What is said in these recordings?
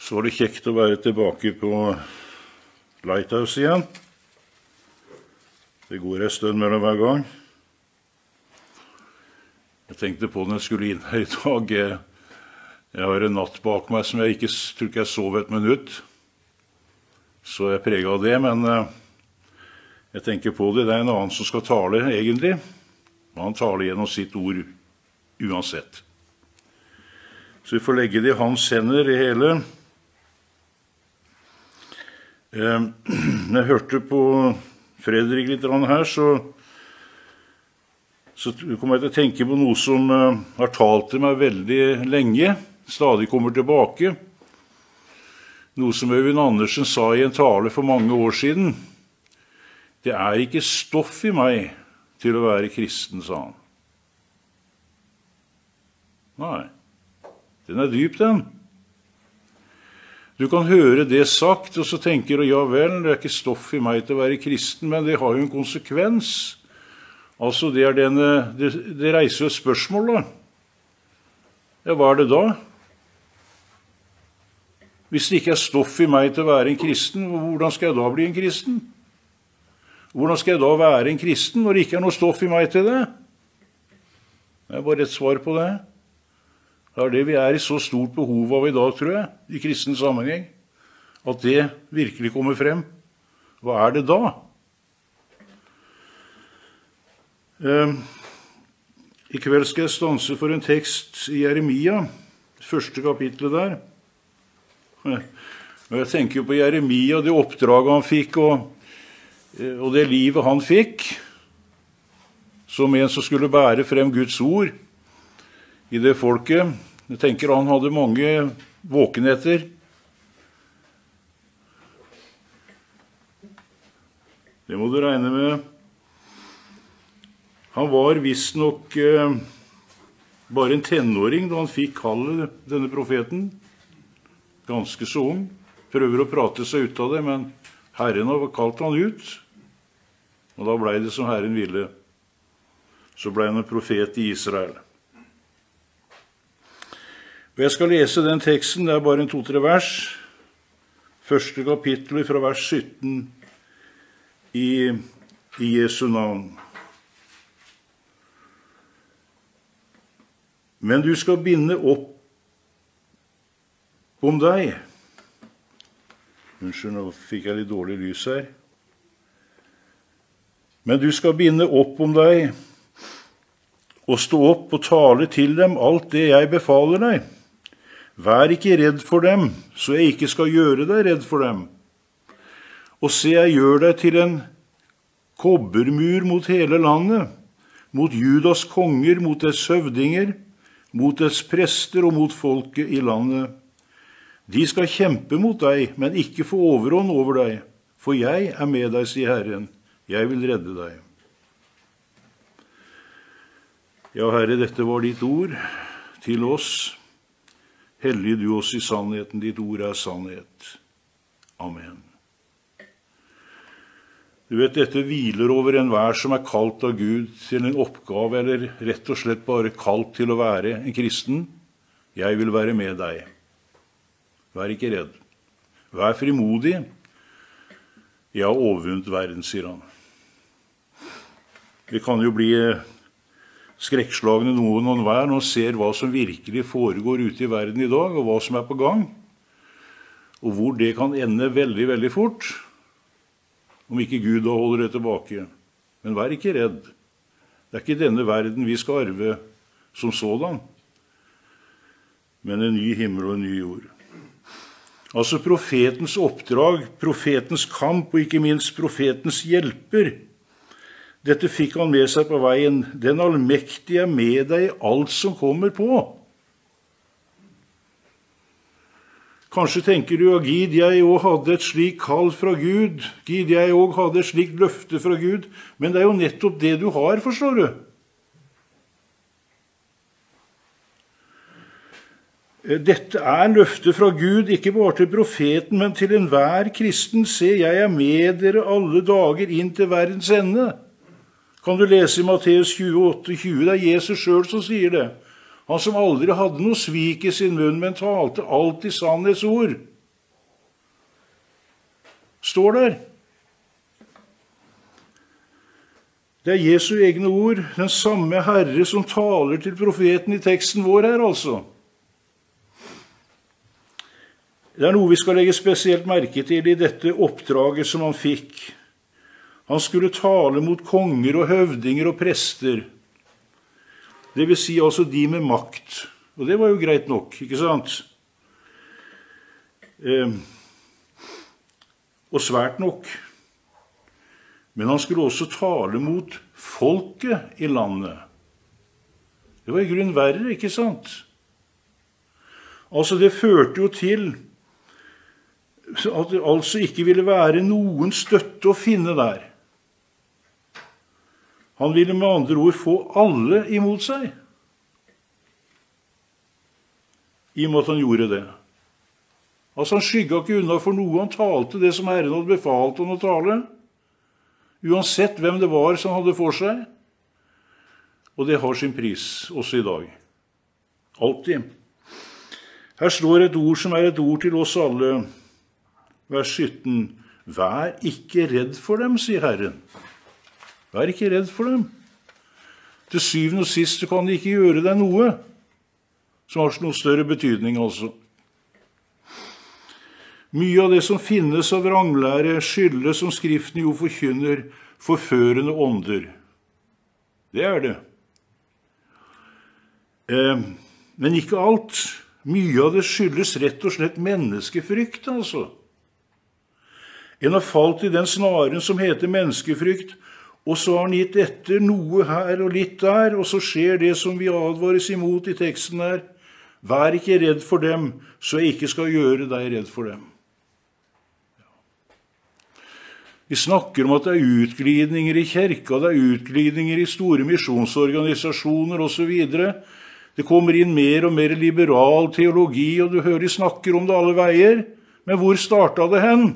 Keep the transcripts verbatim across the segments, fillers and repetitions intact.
Så var det kjekt å være tilbake på Lighthouse igjen. Det går en stund mellom hver gang. Jeg tenkte på når jeg skulle inn her i dag. Jeg har en natt bak meg som jeg ikke tror ikke jeg sov et minutt. Så jeg preget av det, men jeg tenker på det. Det er en annen som skal tale, egentlig. Og han taler gjennom sitt ord uansett. Så vi får legge det i hans hender, det hele. Når jeg hørte på Fredrik litt her, så, så kom jeg til å tenke på noe som uh, har talt til meg veldig lenge, stadig kommer tilbake. Noe som Øyvind Andersen sa i en tale for mange år siden. Det er ikke stoff i meg til å være kristen, sa han. Nei, den er dyp, den. Du kan høre det sagt, og så tenker du, ja vel, det er ikke stoff i meg til å være kristen, men det har jo en konsekvens. Altså, det, er denne, det, det reiser jo et spørsmål, da. Ja, hva er det da? Hvis det ikke er stoff i meg til å være en kristen, hvordan skal jeg da bli en kristen? Hvordan skal jeg da være en kristen når det ikke er noe stoff i meg til det? Det er bare et svar på det. Det er det vi er i så stort behov av i dag, tror jeg, i kristen sammenheng. At det virkelig kommer frem. Hva er det da? Eh, I kveld skal jeg stanse for en tekst i Jeremia, første kapitlet der. Og jeg tenker på Jeremia, det oppdraget han fikk, og, og det livet han fikk, som en som skulle bære frem Guds ord i det folket. Jeg tenker han hadde mange våkenheter. Det må du regne med. Han var visst nok eh, bare en tenåring da han fikk kallet denne profeten. Ganske så ung. Prøver å prate seg ut av det, men Herren har kalt han ut. Og da ble det som Herren ville. Så ble han en profet i Israel. Og jeg skal lese den teksten, det er bare en to-tre vers. Første kapittel fra vers sytten i, i Jesu navn. Men du skal binde opp om deg. Unnskyld, nå fikk jeg litt dårlig lys her. Men du skal binde opp om deg, og stå opp og tale til dem alt det jeg befaler deg. Vær ikke redd for dem, så jeg ikke skal gjøre deg redd for dem. Og se, jeg gjør deg til en kobbermur mot hele landet, mot Judas konger, mot dets høvdinger, mot dets prester og mot folket i landet. De skal kjempe mot deg, men ikke få overhånd over deg, for jeg er med deg, sier Herren. Jeg vil redde deg. Ja, Herre, dette var ditt ord til oss. Hellig du oss i sannheten, ditt ord er sannhet. Amen. Du vet, dette hviler over enhver som er kalt av Gud til en oppgave, eller rett og slett bare kalt til å være en kristen. Jeg vil være med deg. Vær ikke redd. Vær frimodig. Jeg har overvunnet verden, sier han. Vi kan jo bli skrekkslagne noen og hver når ser hva som virkelig foregår ute i verden i dag, og hva som er på gang, og hvor det kan ende veldig, veldig fort, om ikke Gud da holder det tilbake. Men vær ikke redd. Det er ikke denne verden vi skal arve som sådan, men en ny himmel og en ny jord. Altså profetens oppdrag, profetens kamp, og ikke minst profetens hjelper. Dette fikk han med seg på veien. Den allmektige er med deg i alt som kommer på. Kanskje tenker du, ja, Gid, jeg også hadde et slik kall fra Gud. Gid, jeg også hadde et slikt løfte fra Gud. Men det er jo nettopp det du har, forstår du. Dette er løfte fra Gud, ikke bare til profeten, men til enhver kristen. Se, jeg er med dere alle dager inn til verdens ende. Kan du lese i Matteus tjueåtte tjue, det er Jesus selv som sier det. Han som aldri hadde noe svik i sin munn, men talte alltid sannhetsord. står der. Det er Jesu egne ord, den samme Herre som taler til profeten i teksten vår her, altså. Det er noe vi skal legge spesielt merke til i dette oppdraget som han fikk. Han skulle tale mot konger og høvdinger og prester. Det vil si altså de med makt. Og det var jo greit nok, ikke sant? Eh, og svært nok. Men han skulle også tale mot folket i landet. Det var i grunn verre, ikke sant? Altså det førte jo til at det altså ikke ville være noen støtte å finne der. Han ville med andre ord få alle imot seg. I og med at han gjorde det. Altså han skygget ikke unna for noe, han talte det som Herren hadde befalt han å tale. Uansett hvem det var som hadde for seg. Og det har sin pris også i dag. Alltid. Her står et ord som er et ord til oss alle. Vers sytten. Vær ikke redd for dem, sier Herren. Vær ikke redd for dem. Til syvende og sist kan de ikke gjøre deg noe som har noe større betydning, altså. Mye av det som finnes av vranglære skyldes, som Skriften jo forkynner, forførende ånder. Det er det. Eh, men ikke alt. Mye av det skyldes rett og slett menneskefrykt, altså. En har falt i den snaren som heter menneskefrykt, og så har han gitt etter noe her og litt der, og så skjer det som vi advares imot i teksten her. Vær ikke redd for dem, så jeg ikke skal gjøre deg redd for dem. Vi snakker om at det er utglidninger i kirka, det er utglidninger i store misjonsorganisasjoner og så videre. Det kommer inn mer og mer liberal teologi, og du hører de snakker om det alle veier. Men hvor startet det hen?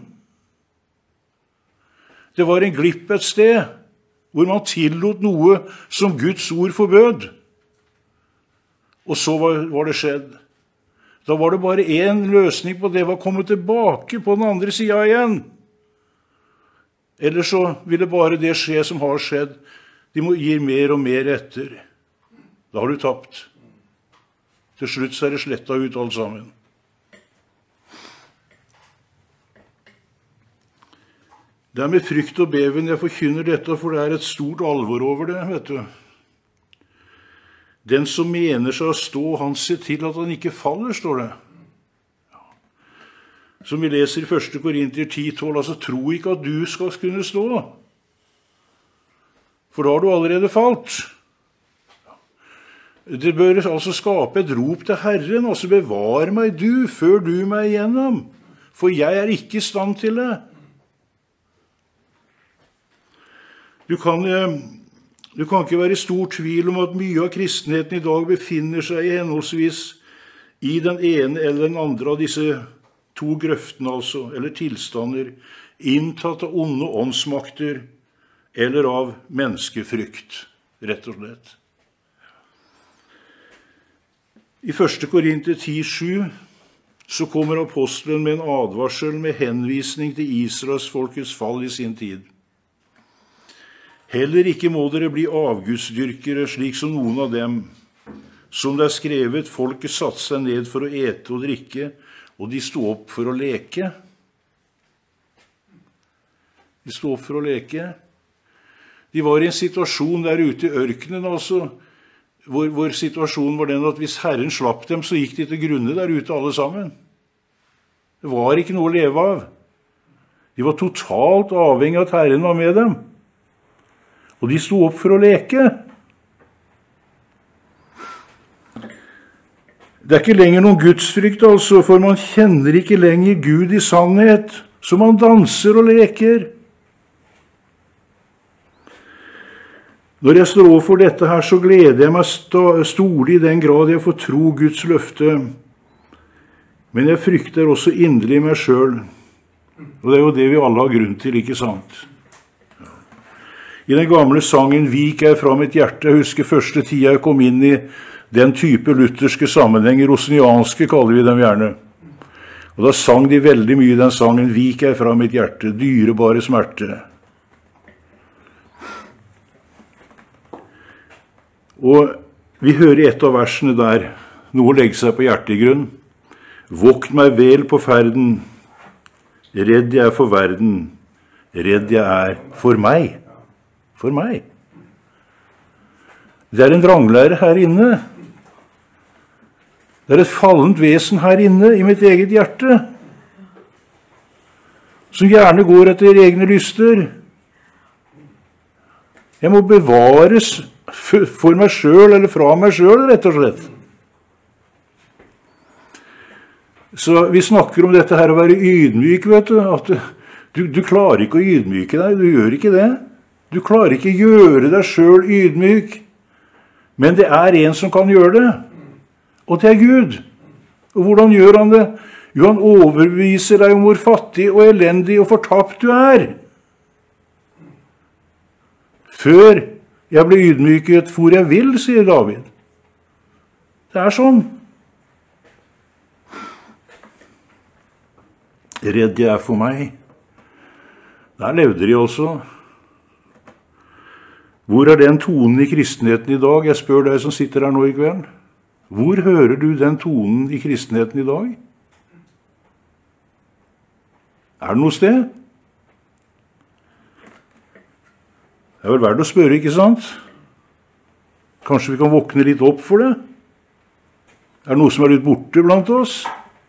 Det var en glipp et sted, hvor man tillot noe som Guds ord forbød. Og så var, var det skjedd. Da var det bare en løsning på det, var å komme tilbake på den andre siden igjen. Eller så ville bare det skje som har skjedd. De må gi mer og mer etter. Da har du tapt. Til slutt så er det slettet ut alt sammen. Det er med frykt og beven jeg forkynner dette, for det er et stort alvor over det, vet du. Den som mener seg å stå, han ser til at han ikke faller, står det. Som vi leser i første Korinter ti tolv, altså tro ikke at du skal kunne stå. For da har du allerede falt. Det bør altså skape et rop til Herren, altså bevar meg du, før du meg igjennom, for jeg er ikke i stand til det. Du kan, du kan ikke være i stor tvil om at mye av kristenheten i dag befinner seg i henholdsvis i den ene eller den andre av disse to grøftene, altså, eller tilstander, inntatt av onde åndsmakter eller av menneskefrykt, rett og slett. I første Korinter ti sju så kommer apostelen med en advarsel med henvisning til Israels folkets fall i sin tid. Heller ikke må dere bli avgudsdyrkere, slik som noen av dem. Som det er skrevet, folket satte seg ned for å ete og drikke, og de sto opp for å leke. De sto opp for å leke. De var i en situasjon der ute i ørkenen, altså, hvor, hvor situasjonen var den at hvis Herren slapp dem, så gikk de til grunne der ute alle sammen. Det var ikke noe å leve av. De var totalt avhengig av at Herren var med dem. Og de sto opp for å leke. Det er ikke lenger noen gudsfrykt, altså, for man kjenner ikke lenger Gud i sannhet, så man danser og leker. Når jeg står overfor dette her, så gleder jeg meg storlig i den grad jeg får tro Guds løfte. Men jeg frykter også inderlig meg selv. Og det er jo det vi alle har grunn til, ikke sant? I den gamle sangen «Vik er fra mitt hjerte», jeg husker første tida jeg kom inn i den type lutherske sammenhenger, rosnianske kaller vi dem gjerne. Og da sang de veldig mye den sangen, «Vik jeg fra mitt hjerte, dyrebare smerte». Og vi hører i et av versene der, noe legger seg på hjertet i grunn. «Vokt meg vel på ferden, redd jeg er for verden, redd jeg er for meg». For meg. Det er en vranglære her inne. Det er et fallent vesen her inne i mitt eget hjerte, som gjerne går etter egne lyster. Jeg må bevares for meg selv, eller fra meg selv, rett og slett. Så vi snakker om dette her å være ydmyk, vet du, at du, du klarer ikke å ydmyke deg, du gjør ikke det. Du klarer ikke å gjøre deg selv ydmyk, men det er en som kan gjøre det, og det er Gud. Og hvordan gjør han det? Jo, han overbeviser deg om hvor fattig og elendig og fortapt du er. Før jeg ble ydmyket for jeg vil, sier David. Det er sånn. Redd jeg er for meg. Der levde de også. Hvor er den tonen i kristenheten i dag? Jeg spør deg som sitter her nå i kvelden. Hvor hører du den tonen i kristenheten i dag? Er det noe sted? Det er vel verdt å spørre, ikke sant? Kanskje vi kan våkne litt opp for det? Er det noe som er litt borte blant oss?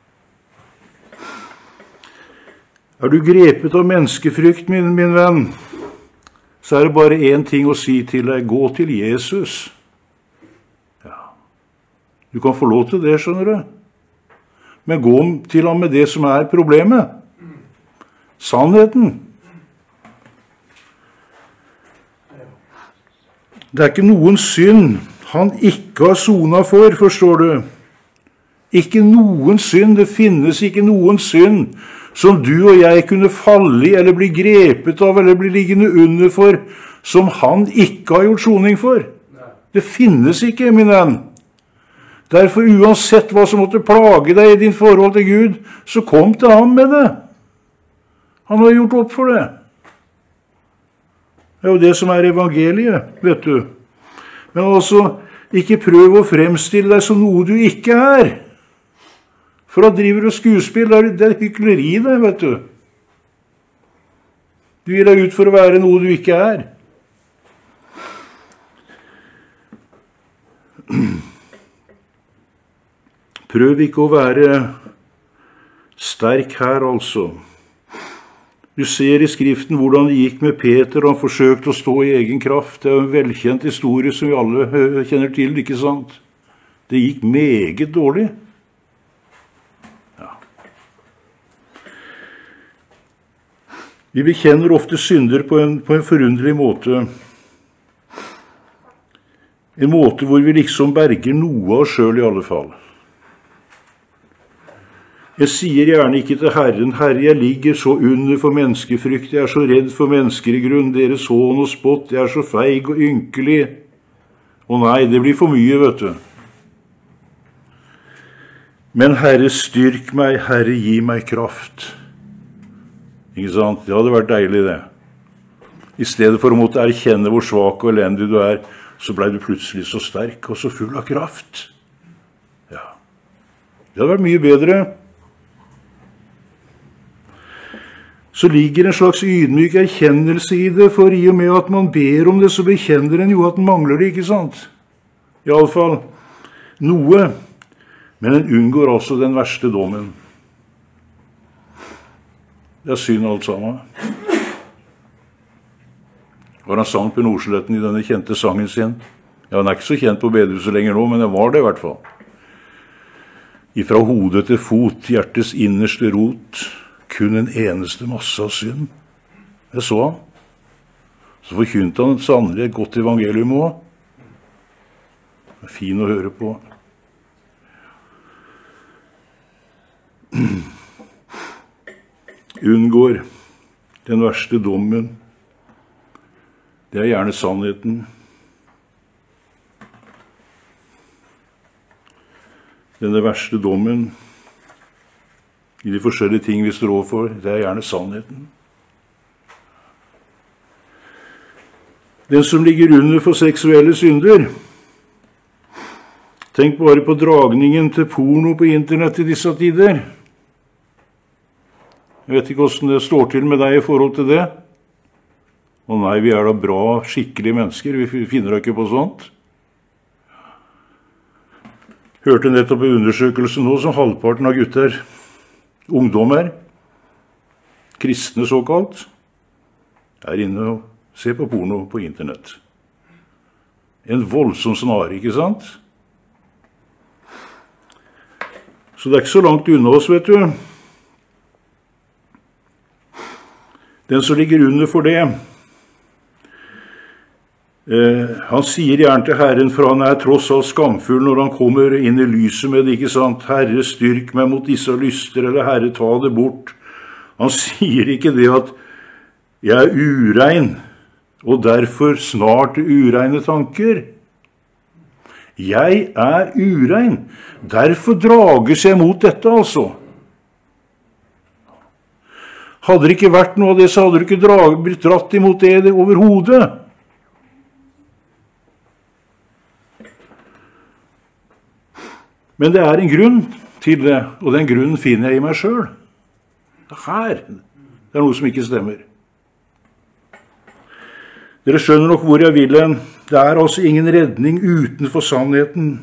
Er du grepet av menneskefrykt, min, min venn? Så er det bare en ting å si til deg, gå til Jesus. Ja. Du kan få lov til det, skjønner du. Men gå til ham med det som er problemet. Sannheten. Det er ikke noen synd han ikke har sonet for, forstår du. Ikke noen synd, det finnes ikke noen synd som du og jeg kunne falle i, eller bli grepet av, eller bli liggende under for, som han ikke har gjort soning for. Det finnes ikke, min venn. Derfor, uansett hva som måtte plage deg i din forhold til Gud, så kom til ham med det. Han har gjort opp for det. Det er jo det som er evangeliet, vet du. Men altså, ikke prøv å fremstille deg som noe du ikke er. For da driver du skuespill, det er hykleri det, vet du. Du gir deg ut for å være noe du ikke er. Prøv ikke å være sterk her, altså. Du ser i Skriften hvordan det gikk med Peter, og han forsøkte å stå i egen kraft. Det er en velkjent historie som vi alle kjenner til, ikke sant? Det gikk meget dårlig. Vi bekjenner ofte synder på en, på en forunderlig måte. En måte hvor vi liksom berger noe av oss selv i alle fall. Jeg sier gjerne ikke til Herren, Herre, jeg ligger så under for menneskefrykt, jeg er så redd for mennesker i grunn, deres hån og spott, jeg er så feig og ynkelig. Å nei, det blir for mye, vet du. Men Herre, styrk meg, Herre, gi meg kraft. Ikke sant? Det hadde vært deilig, det. I stedet for å måtte erkjenne hvor svak og elendig du er, så ble du plutselig så sterk og så full av kraft. Ja. Det hadde vært mye bedre. Så ligger en slags ydmyk erkjennelse i det, for i og med at man ber om det, så bekjenner en jo at den mangler det, ikke sant? I alle fall noe. Men en unngår altså den verste dommen. Det er synd alt sammen. Var han sang på Nordsletten i denne kjente sangen sin? Ja, han er ikke så kjent på bedehuset lenger nå, men det var det i hvert fall. Ifra hodet til fot, hjertets innerste rot, kun en eneste masse av synd. Det så han. Så forkynte han sannelig et godt evangelium også. Det er fin å høre på. Unngår den verste dommen. Det er gjerne sannheten. Denne verste dommen, i de forskjellige ting vi står overfor, det er gjerne sannheten. Den som ligger under for seksuelle synder, tenk bare på dragningen til porno på internett i disse tider. Jeg vet ikke hvordan det står til med deg i forhold til det. Å nei, vi er da bra, skikkelige mennesker, vi finner ikke på sånt. Hørte nettopp en undersøkelse nå som halvparten av gutter, ungdommer, kristne såkalt, er inne og ser på porno på internett. En voldsom snare, ikke sant? Så det er ikke så langt unna oss, vet du. Den som ligger under for det, eh, han sier gjerne til Herren, for han er tross alt skamfull når han kommer inn i lyset med det, ikke sant? Herre, styrk meg mot disse lyster, eller Herre, ta det bort. Han sier ikke det at jeg er urein, og derfor snart ureine tanker. Jeg er urein, derfor drages jeg mot dette, altså. Hadde det ikke vært noe av det, så hadde det ikke drag, blitt dratt imot det overhodet. Men det er en grunn til det, og den grunnen finner jeg i meg selv. Her, det er noe som ikke stemmer. Dere skjønner nok hvor jeg vil hen. Det er altså ingen redning utenfor sannheten.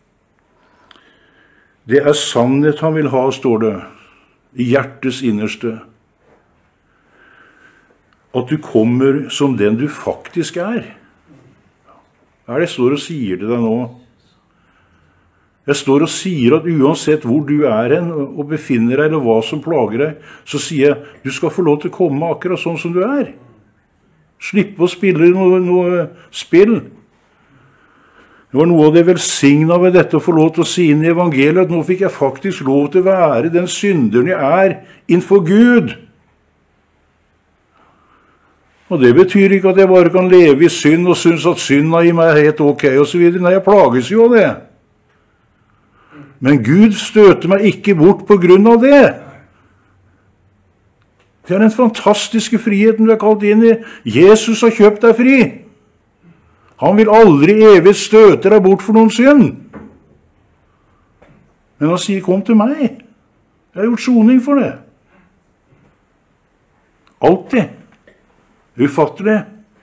Det er sannhet han vil ha, står det, i hjertets innerste. At du kommer som den du faktisk er. Hva er det jeg står og sier til deg nå? Jeg står og sier at uansett hvor du er hen og befinner deg, eller hva som plager deg, så sier jeg, du skal få lov til å komme akkurat sånn som du er. Slippe å spille noe, noe spill. Det var noe av det velsigna ved dette å få lov til å si inn i evangeliet, at nå fikk jeg faktisk lov til å være den synderen jeg er innenfor Gud. Og det betyr ikke at jeg bare kan leve i synd og synes at synda i meg er helt ok og så videre. Nei, jeg plages jo av det. Men Gud støter meg ikke bort på grunn av det. Det er den fantastiske friheten du er kalt inn i. Jesus har kjøpt deg fri. Han vil aldri evig støte deg bort for noen synd. Men han sier, kom til meg. Jeg har gjort soning for det. Alltid. Ufattelig.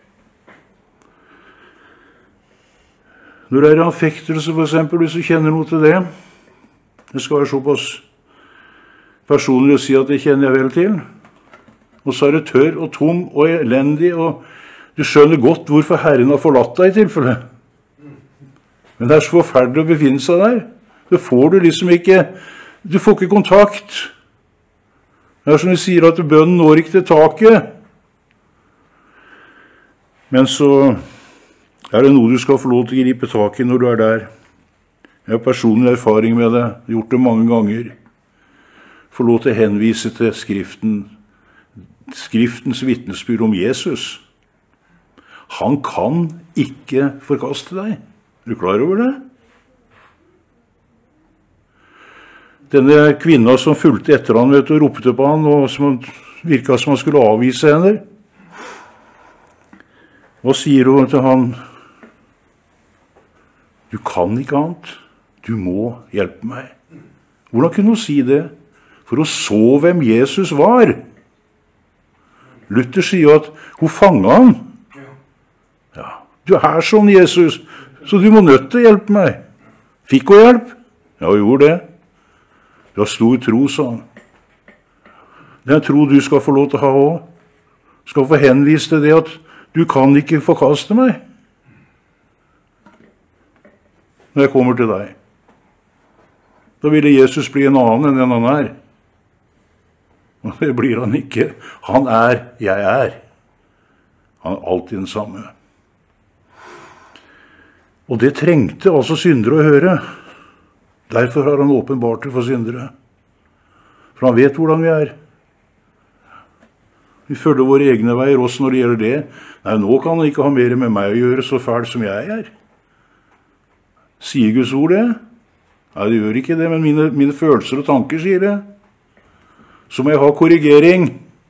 Når det er affektelse, for eksempel, hvis du kjenner noe til det, det skal være såpass personlig å si at det kjenner jeg vel til, og så er det tørr og tom og elendig, og du skjønner godt hvorfor Herren har forlatt deg i tilfelle. Men det er så forferdelig å befinne seg der. Det får du liksom ikke, du får ikke kontakt. Det er som de sier at bønnen når ikke til taket. Men så er det noe du skal få lov til å gripe tak i når du er der. Jeg har personlig erfaring med det, jeg har gjort det mange ganger. Få lov til å henvise til Skriften, Skriftens vitnesbyrd om Jesus. Han kan ikke forkaste deg. Er du klar over det? Denne kvinna som fulgte etter han, vet du, og ropte på han, og som virket som han skulle avvise henne. Hva sier hun til han? Du kan ikke annet. Du må hjelpe meg. Hvordan kunne hun si det? For hun så hvem Jesus var. Luther sier at hun fanget han. Ja, du er sånn, Jesus, så du må nødt til å hjelpe meg. Fikk hun hjelp? Ja, hun gjorde det. Du har stor tro, sa han. Det er en tro du skal få lov til å ha også. Du skal få henvise til det at du kan ikke forkaste meg når jeg kommer til deg. Da ville Jesus bli en annen enn han er. Og det blir han ikke. Han er, jeg er. Han er alltid den samme. Og det trengte altså syndere å høre. Derfor har han åpenbart det for syndere. For han vet hvordan vi er. Vi følger våre egne veier også når det gjelder det. Nei, nå kan han ikke ha mer med meg å gjøre så fælt som jeg er. Sier Guds ord det? Nei, det gjør ikke det, men mine, mine følelser og tanker sier det. så må jeg ha korrigering.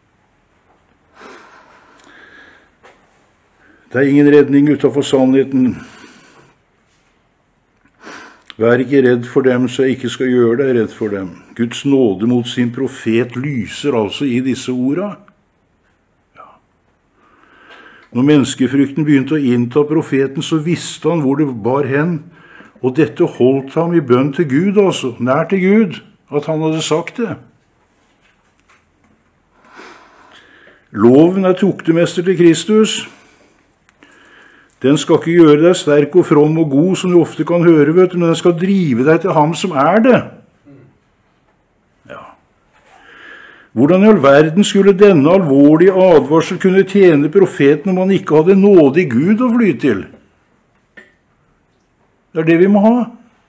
Det er ingen redning utenfor sannheten. Vær ikke redd for dem, så jeg ikke skal gjøre deg redd for dem. Guds nåde mot sin profet lyser altså i disse ordene. Når menneskefrykten begynte å innta profeten, så visste han hvor det bar hen, og dette holdt ham i bønn til Gud, altså, nær til Gud, at han hadde sagt det. Loven er tuktemester til Kristus. Den skal ikke gjøre deg sterk og from og god, som du ofte kan høre, vet du, men den skal drive deg til ham som er det. Ja. Hvordan i all verden skulle denne alvorlige advarsel kunne tjene profeten om han ikke hadde nåde i Gud å fly til? Det er det vi må ha.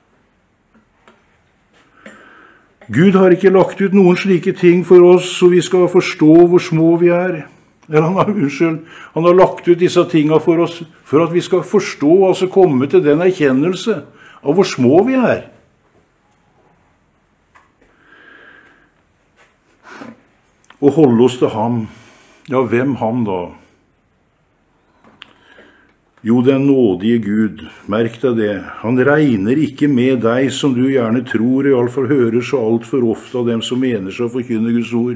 Gud har ikke lagt ut noen slike ting for oss, så vi skal forstå hvor små vi er. Eller han har, unnskyld, han har lagt ut disse tingene for oss, for at vi skal forstå, altså komme til den erkjennelse av hvor små vi er. Og holde oss til ham. Ja, hvem ham da? Jo, den nådige Gud, merk deg det. Han regner ikke med deg som du gjerne tror, i alle fall hører så alt for ofte av dem som mener seg å forkynne Guds ord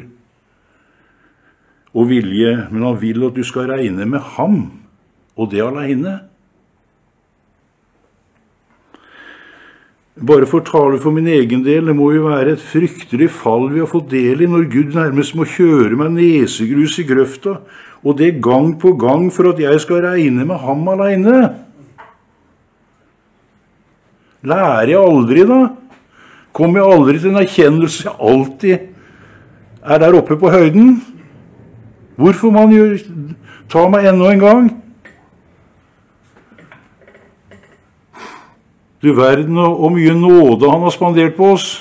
og vilje, men han vil at du skal regne med ham, og det alene. Bare for å tale for min egen del, det må jo være et fryktelig fall vi har fått del i når Gud nærmest må kjøre meg nesegrus i grøfta, og det gang på gang for at jeg skal regne med ham alene. Lærer jeg aldri da? Kommer jeg aldri til en erkjennelse jeg alltid er der oppe på høyden? Hvorfor man gjør, ta meg enda en gang? Du verden og, og mye nåde han har spandert på oss.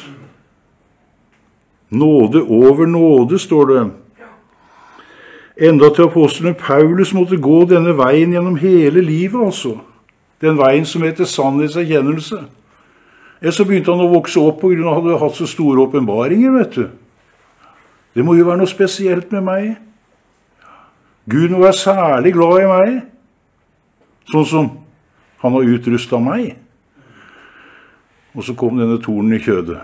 Nåde over nåde, står det. Enda til apostelen Paulus måtte gå denne veien gjennom hele livet, altså. Den veien som heter sannhetserkjennelse. Eller så begynte han å vokse opp på grunn av at han hadde hatt så store åpenbaringer, vet du. Det må jo være noe spesielt med meg. Gud må være særlig glad i meg, sånn som han har utrustet meg. Og så kom denne tornen i kjødet.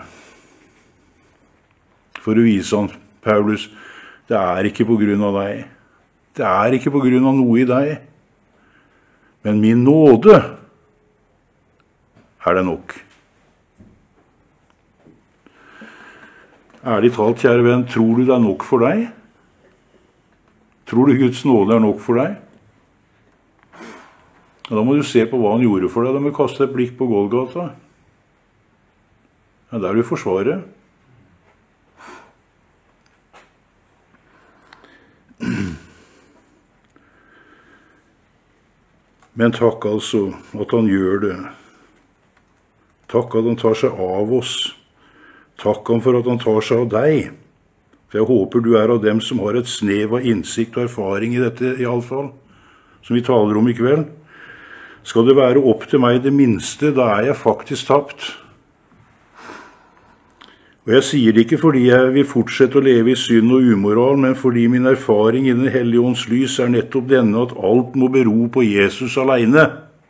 For å vise han, Paulus, det er ikke på grunn av deg. Det er ikke på grunn av noe i deg. Men min nåde er det nok. Ærlig talt, kjære venn, tror du det er nok for deg? Tror du Guds nåde er nok for deg? Ja, da må du se på hva han gjorde for deg. Da må du kaste et blikk på Golgata. Ja, der er du forsvaret. Men takk altså at han gjør det. Takk at han tar seg av oss. Takk han for at han tar seg av deg. For jeg håper du er av dem som har et snev av innsikt og erfaring i dette, i alle fall, som vi taler om i kveld. Skal det være opp til meg det minste, da er jeg faktisk tapt. Og jeg sier det ikke fordi jeg vil fortsette å leve i synd og umoral, men fordi min erfaring i Den hellige ånds lys er nettopp denne, at alt må bero på Jesus alene.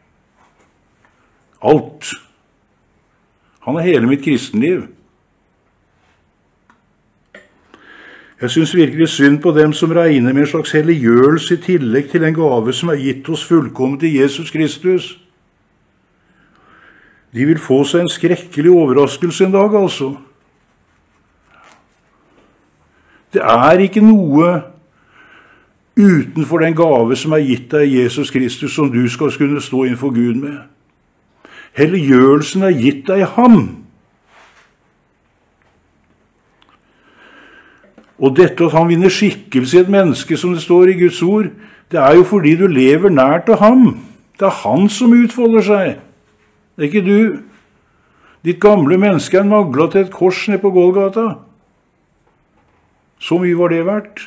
Alt. Han er hele mitt kristenliv. Jeg synes virkelig synd på dem som regner med en slags helliggjørelse i tillegg til en gave som er gitt oss fullkomment i Jesus Kristus. De vil få seg en skrekkelig overraskelse en dag, altså. Det er ikke noe utenfor den gave som er gitt deg i Jesus Kristus som du skal kunne stå innenfor Gud med. Helliggjørelsen er gitt deg i ham. Og dette at han vinner skikkelse i et menneske, som det står i Guds ord, det er jo fordi du lever nært av ham. Det er han som utfolder seg. Det er ikke du. Ditt gamle menneske er naglet til et kors ned på Golgata. Så mye var det verdt.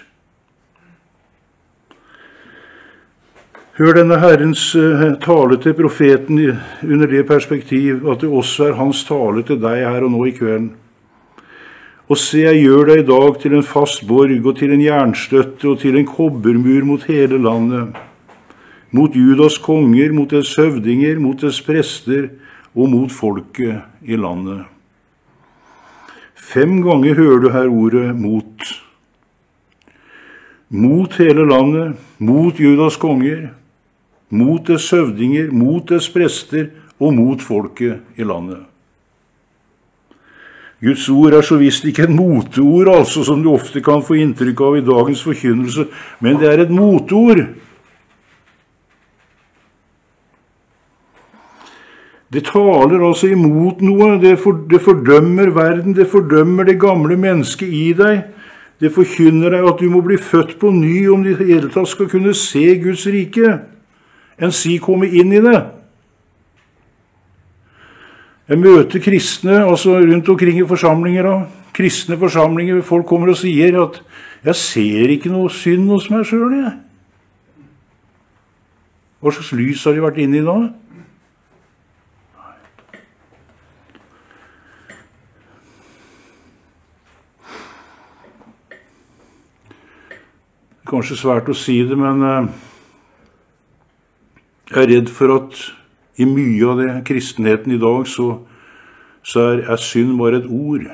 Hør denne Herrens tale til profeten under det perspektiv at det også er hans tale til deg her og nå i kvelden. Og se, jeg gjør deg i dag til en fast borg, og til en jernstøtte, og til en kobbermur mot hele landet, mot Judas konger, mot dets høvdinger, mot dets prester, og mot folket i landet. Fem ganger hører du her ordet mot. Mot hele landet, mot Judas konger, mot dets høvdinger, mot dets prester, og mot folket i landet. Guds ord er så visst ikke et moteord, altså, som du ofte kan få inntrykk av i dagens forkynnelse, men det er et moteord. Det taler altså imot noe, det, for, det fordømmer verden, det fordømmer det gamle mennesket i deg, det forkynner deg at du må bli født på ny om du i hele tatt skal kunne se Guds rike, enn si komme inn i det. Jeg møter kristne, altså rundt omkring i forsamlinger, da. Kristne forsamlinger, folk kommer og sier at jeg ser ikke noe synd hos meg selv, jeg. Hva slags lys har de vært inne i da? Kanskje svært å si det, men jeg er redd for at i mye av det kristenheten i dag, så, så er, er synd bare et ord.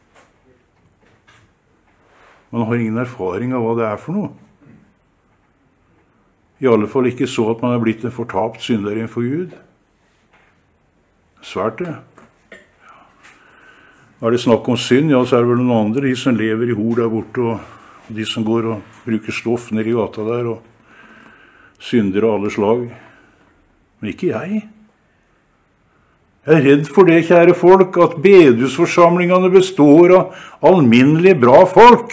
Man har ingen erfaring av hva det er for noe. I alle fall ikke så at man er blitt en fortapt synder innenfor Gud. Svært det. Er det snakk om synd, ja, så er det vel noen andre, de som lever i hor der borte, og de som går og bruker stoff ned i gata der, og synder av alle slag. Men ikke jeg. Jeg er redd for det, kjære folk, at bedehusforsamlingene består av alminnelig bra folk.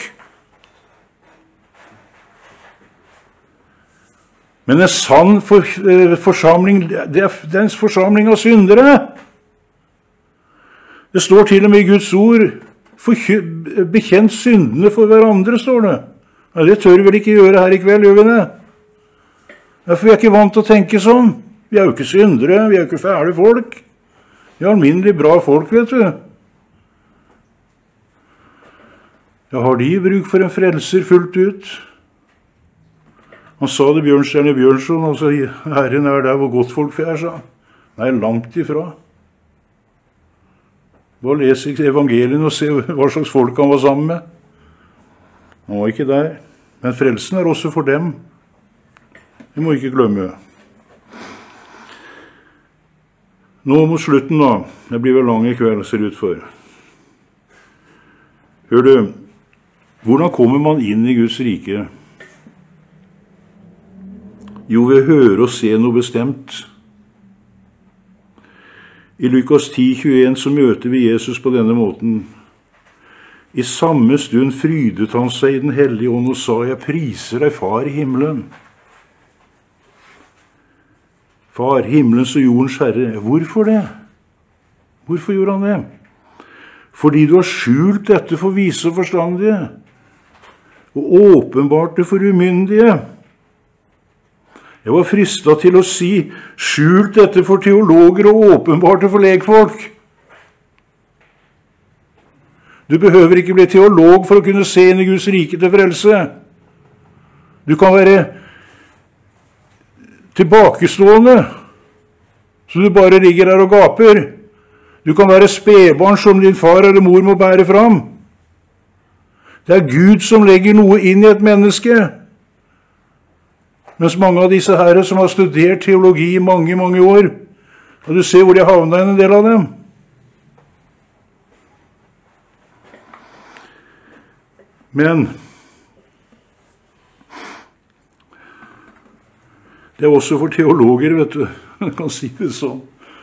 Men en sann for, eh, forsamling, det er, det er en forsamling av syndere. Det står til og med i Guds ord, bekjent syndene for hverandre, står det. Ja, det tør vi vel ikke gjøre her i kveld, gjør vi det? Derfor er vi ikke vant til å tenke sånn. Vi er jo ikke syndere, vi er jo ikke fæle folk. Vi er alminnelig bra folk, vet du. Ja, har de bruk for en frelser fullt ut? Han sa det, Bjørnstjerne Bjørnson, altså, Herren er der hvor godt folk er, sa han. Nei, langt ifra. Bare les evangelien og se hva slags folk han var sammen med. Han var ikke der. Men frelsen er også for dem. Vi må ikke glemme. Nå mot slutten da. Det blir vel lang i kveld, ser det ut for. Hør du, hvordan kommer man inn i Guds rike? Jo, ved å høre og se noe bestemt. I Lukas ti tjueen så møter vi Jesus på denne måten. I samme stund frydet han seg i den hellige ånd og sa, jeg priser deg, far i himmelen. Far, himmelens og jordens herre. Hvorfor det? Hvorfor gjorde han det? Fordi du har skjult dette for vise og forstandige, og åpenbart det for umyndige. Jeg var fristet til å si, skjult dette for teologer og åpenbart det for lekfolk. Du behøver ikke bli teolog for å kunne se inn i Guds rike til frelse. Du kan være tilbakestående, så du bare ligger der og gaper. Du kan være spedbarn som din far eller mor må bære fram. Det er Gud som legger noe inn i et menneske. Mens mange av disse herre som har studert teologi i mange, mange år, og du ser hvor de havnet en del av dem. Men det er også for teologer, vet du. Man kan si det sånn.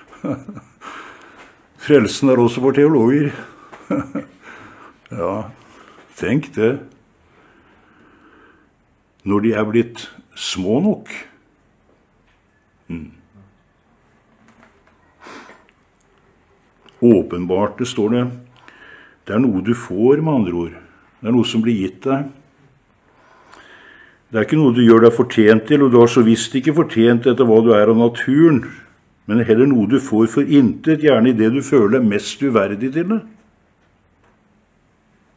Frelsen er også for teologer. Ja, tenk det. Når de er blitt små nok. Mm. Åpenbart, det står det. Det er noe du får, med andre ord. Det er noe som blir gitt deg. Det er ikke noe du gjør deg fortjent til, og du har så visst ikke fortjent etter hva du er av naturen, men heller noe du får for intet, gjerne i det du føler mest uverdig til det.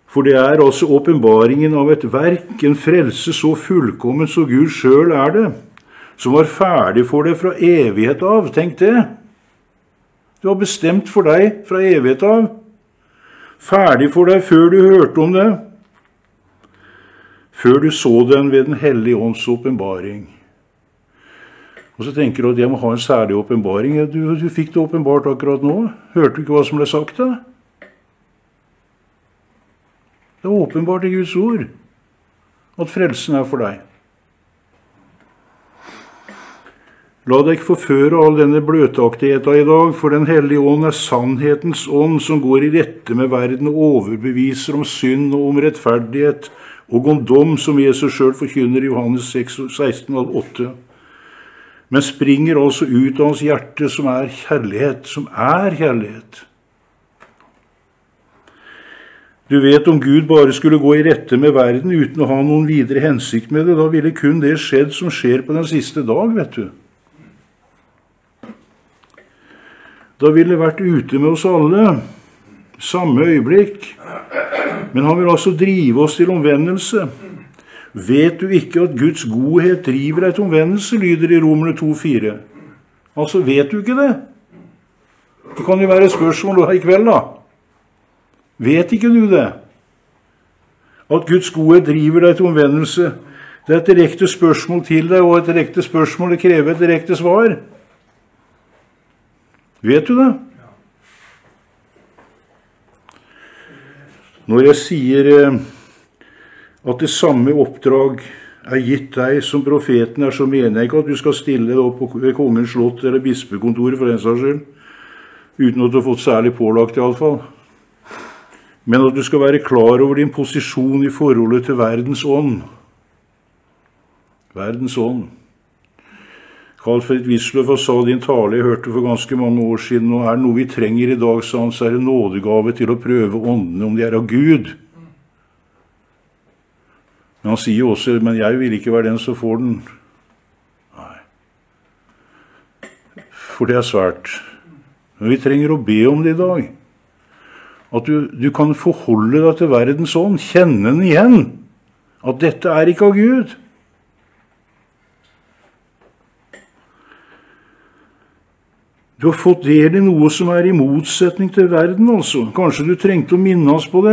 For det er altså åpenbaringen av et verk, en frelse så fullkommen så Gud selv er det, som var ferdig for deg fra evighet av. Tenk det. Det var bestemt for deg fra evighet av. Ferdig for deg før du hørte om det. Før du så den ved den hellige ånds åpenbaring. Og så tenker du at jeg må ha en særlig åpenbaring. Ja, du, du fikk det åpenbart akkurat nå. Hørte du ikke hva som ble sagt da? Det er åpenbart i Guds ord at frelsen er for deg. La deg ikke forføre all denne bløtaktigheten i dag, for den hellige ånd er sannhetens ånd som går i rette med verden og overbeviser om synd og om rettferdighet og om dom, som Jesus selv forkynner i Johannes seksten åtte. Men springer altså ut av hans hjerte, som er kjærlighet, som er kjærlighet. Du vet, om Gud bare skulle gå i rette med verden uten å ha noen videre hensikt med det, da ville kun det skjedd som skjer på den siste dag, vet du. Da ville det vært ute med oss alle, samme øyeblikk. Men han vil altså drive oss til omvendelse. Vet du ikke at Guds godhet driver deg til omvendelse, lyder i Romerne to fire. Altså, vet du ikke det? Det kan jo være et spørsmål i kveld, da. Vet ikke du det? At Guds godhet driver deg til omvendelse. Det er et direkte spørsmål til deg, og et direkte spørsmål det krever et direkte svar. Vet du det? Når jeg sier at det samme oppdrag er gitt deg som profeten er, så mener jeg ikke at du skal stille deg opp ved kongens slott eller bispekontoret for den saks skyld, uten at du har fått særlig pålagt i alle fall. Men at du skal være klar over din posisjon i forholdet til verdens ånd. Verdens ånd. Carl Fredrik Wisløff sa din tale jeg hørte for ganske mange år siden, og er det noe vi trenger i dag, sa han, så er det nådegave til å prøve åndene om de er av Gud. Men han sier også, men jeg vil ikke være den som får den. Nei. For det er svært. Men vi trenger å be om det i dag. At du, du kan forholde deg til verdens ånd, kjenne den igjen. At dette er ikke av Gud. Du har fått del i noe som er i motsetning til verden, altså. Kanskje du trengte å minne oss på det.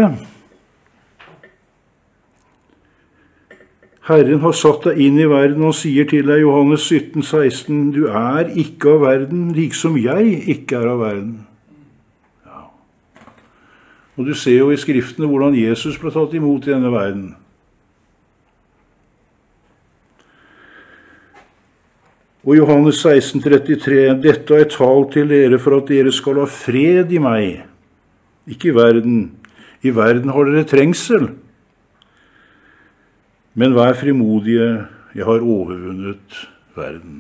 Herren har satt deg inn i verden og sier til deg, Johannes sytten seksten, du er ikke av verden, liksom jeg ikke er av verden. Ja. Og du ser jo i skriftene hvordan Jesus ble tatt imot i denne verden. Og Johannes seksten trettitre, dette har jeg talt til dere for at dere skal ha fred i meg. Ikke i verden. I verden har dere trengsel. Men vær frimodige, jeg har overvunnet verden.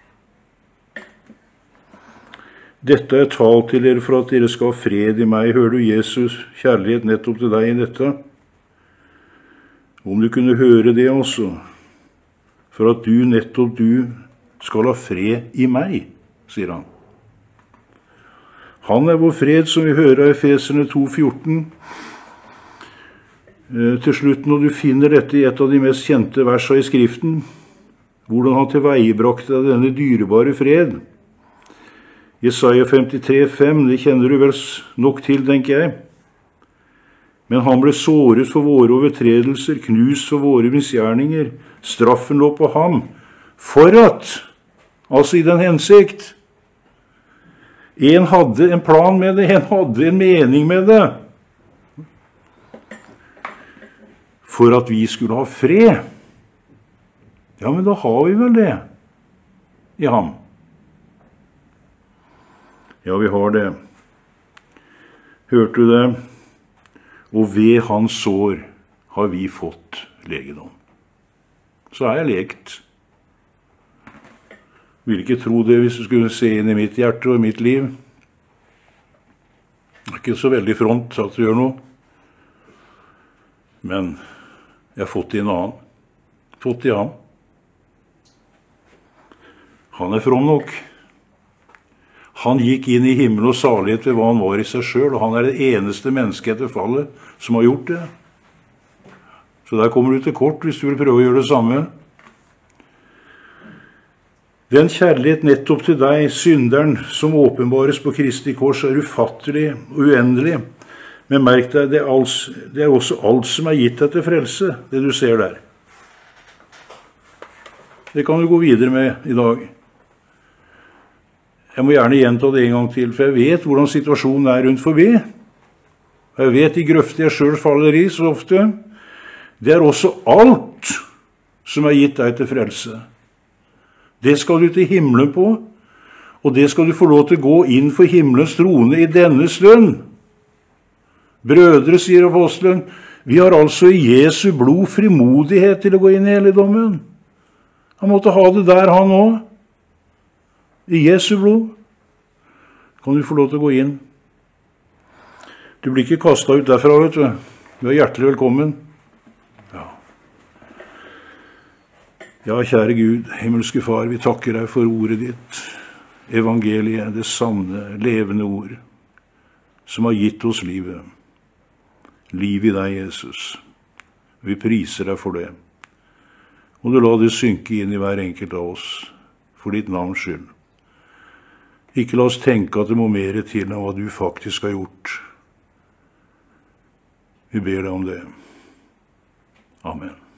Dette har jeg talt til dere for at dere skal ha fred i meg. Hører du Jesus kjærlighet nettopp til deg i dette? Om du kunne høre det også, for at du, nettopp du, skal ha fred i meg, sier han. Han er vår fred, som vi hører av Efeserne to fjorten. Eh, til slutt, når du finner dette i et av de mest kjente versene i skriften, hvordan han tilveiebrakte deg denne dyrebare fred. Jesaja femtitre fem, det kjenner du vel nok til, tenker jeg. Men han ble såret for våre overtredelser, knust for våre misgjerninger. Straffen lå på ham, for at, altså i den hensikt, en hadde en plan med det, en hadde en mening med det, for at vi skulle ha fred. Ja, men da har vi vel det i ham. Ja, vi har det. Hørte du det? Og ved hans sår har vi fått legedom. Så er jeg lekt. Vil ikke tro det hvis du skulle se inn i mitt hjerte og mitt liv. Det er ikke så veldig front at du gjør noe. Men jeg har fått i en annen. Fått i ham. Han er from nok. Han gikk inn i himmel og salighet ved hva han var i seg selv, og han er det eneste mennesket etter fallet som har gjort det. Så der kommer du til kort hvis du vil prøve å gjøre det samme. Den kjærlighet nettopp til deg, synderen, som åpenbares på Kristi kors, er ufattelig og uendelig. Men merk deg, det er, alls, det er også alt som er gitt deg til frelse, det du ser der. Det kan du gå videre med i dag. Jeg må gjerne gjenta det en gang til, for jeg vet hvordan situasjonen er rundt forbi. Jeg vet de grøfter jeg selv faller i så ofte. Det er også alt som er gitt deg til frelse. Det skal du til himmelen på, og det skal du få lov til å gå inn for himmelens trone i denne stund. Brødre, sier apostelen, vi har altså i Jesu blod frimodighet til å gå inn i helligdommen. Han måtte ha det der, han også. I Jesu blod kan du få lov til å gå inn. Du blir ikke kastet ut derfra, vet du. Du er hjertelig velkommen. Ja. Ja, kjære Gud, himmelske Far, vi takker deg for ordet ditt, evangeliet, det sanne, levende ord, som har gitt oss livet. Liv i deg, Jesus. Vi priser deg for det. Og du la det synke inn i hver enkelt av oss, for ditt navns skyld. Ikke la oss tenke at det må mer til enn hva du faktisk har gjort. Vi ber deg om det. Amen.